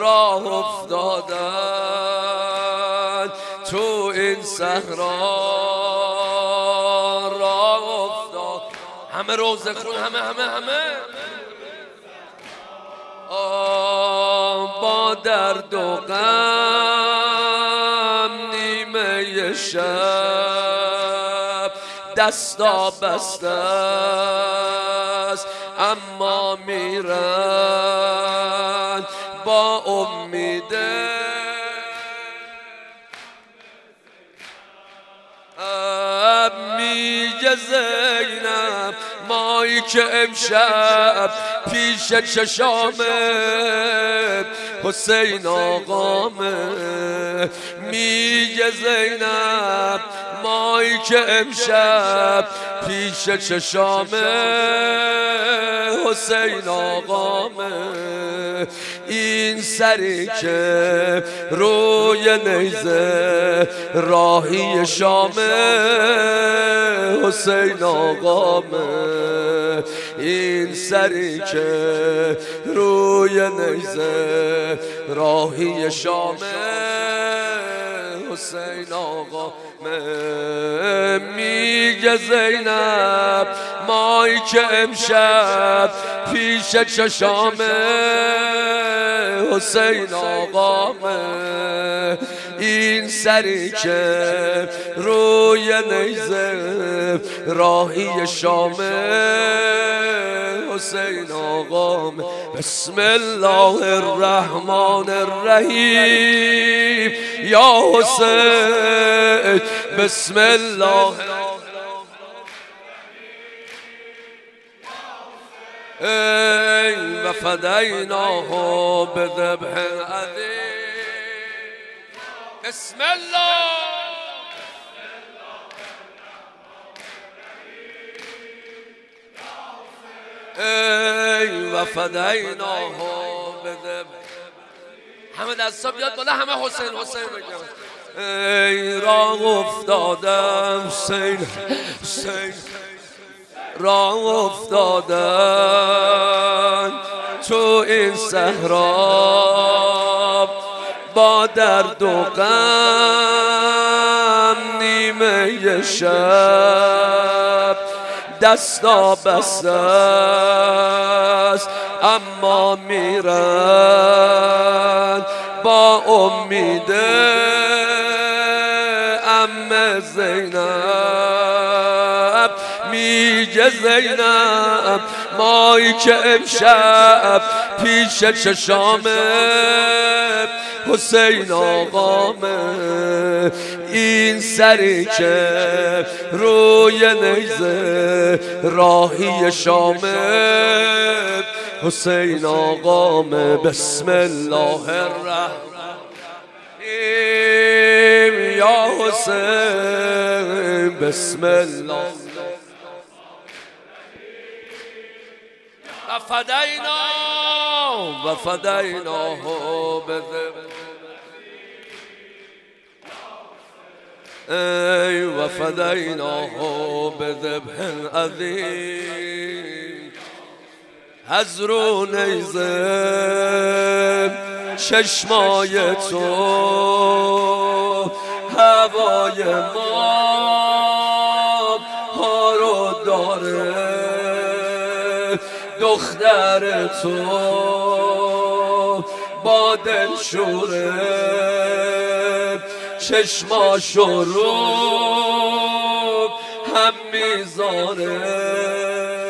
راه افتادن تو این صحرا راه افتاد. همه روزه خون، همه با درد و غم نیمه شب دستا بسته است، اما میرن با امید میگه زینب مایی که امشب پیش چشامه حسین آقامه. میگه زینب مایی که امشب پیش چشامه حسین آقامه. این سری که روی نیزه راهی شامه حسین آقامه. این سری که روی نیزه راهی شامه حسین آقامه. میگه زینب مایی که امشب پیش چشامه حسین آقامه. این سری که روی نیزه راهی شامه حسین آقامه. بسم الله الرحمن الرحیم یا حسین، بسم الله ای و فدیناه بذبح عظیم. بسم الله ای و فدیناه بذبح. همه دستا بیاد بالا، همه حسین بگم. ای راه افتادم حسین راه افتادن تو این صحرا با درد و غم نیمه شب دستا بسته است، اما میرن با امید عمه زینب. میگه زینب مایی که امشب پیش چشامه حسین آقامه. این سری که روی نیزه راهی شامه حسین آقامه. بسم الله الرحمن یا حسین، بسم الله و فدیناه بذبح. ای و فدیناه بذبح عظیم. از رو نیزه چشمای تو هوای ما رو داره. دختر تو با دلشوره چشماشو رو هم میذاره.